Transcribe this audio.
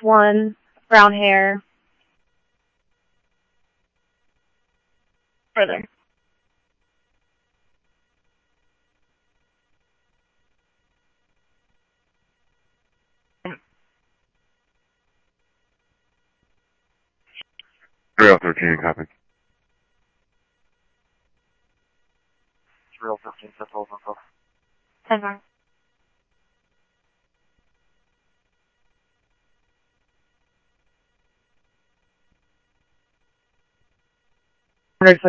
6'1", brown hair. Further. Trail 13, copy. Trail 13, set over. 10-4.